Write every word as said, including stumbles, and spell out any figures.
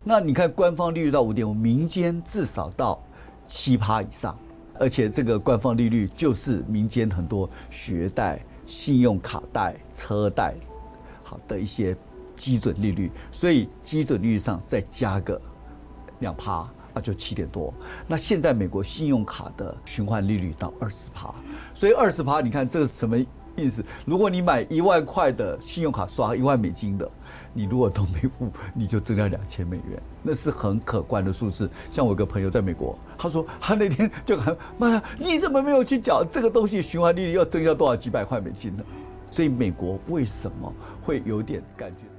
那你看官方利率到五点五，民间至少到七趴以上，而且这个官方利率就是民间很多学贷、信用卡贷、车贷好的一些基准利率，所以基准利率上再加个两趴。那就七点多。那现在美国信用卡的循环利率到二十趴，所以二十趴，你看这是什么意思？如果你买一万块的信用卡刷一万美金的，你如果都没付，你就增加两千美元，那是很可观的数字。像我有个朋友在美国，他说他那天就喊妈呀，你怎么没有去缴这个东西？循环利率要增加多少几百块美金呢？所以美国为什么会有点感觉？